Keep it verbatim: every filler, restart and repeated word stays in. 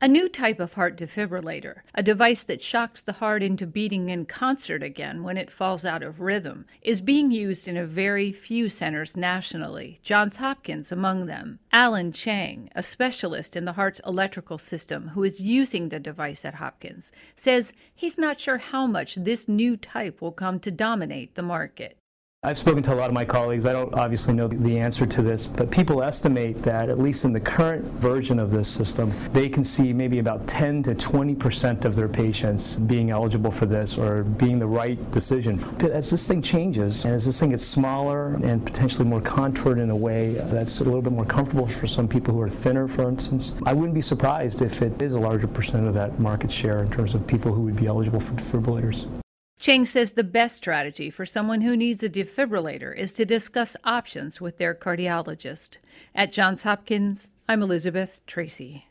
A new type of heart defibrillator, a device that shocks the heart into beating in concert again when it falls out of rhythm, is being used in a very few centers nationally, Johns Hopkins among them. Alan Chang, a specialist in the heart's electrical system who is using the device at Hopkins, says he's not sure how much this new type will come to dominate the market. I've spoken to a lot of my colleagues. I don't obviously know the answer to this, but people estimate that at least in the current version of this system, they can see maybe about ten to twenty percent of their patients being eligible for this or being the right decision. But as this thing changes and as this thing gets smaller and potentially more contoured in a way that's a little bit more comfortable for some people who are thinner, for instance, I wouldn't be surprised if it is a larger percent of that market share in terms of people who would be eligible for defibrillators. Chang says the best strategy for someone who needs a defibrillator is to discuss options with their cardiologist. At Johns Hopkins, I'm Elizabeth Tracy.